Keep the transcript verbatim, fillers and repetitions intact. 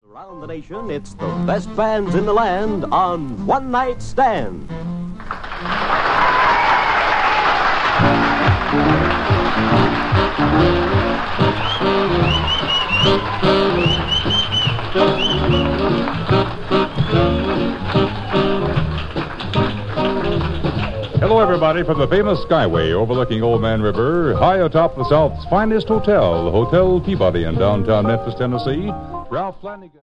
Around the nation, it's the best bands in the land on One Night Stand. Hello, everybody, from the famous Skyway overlooking Old Man River, high atop the South's finest hotel, Hotel Peabody in downtown Memphis, Tennessee. Ralph Flanagan.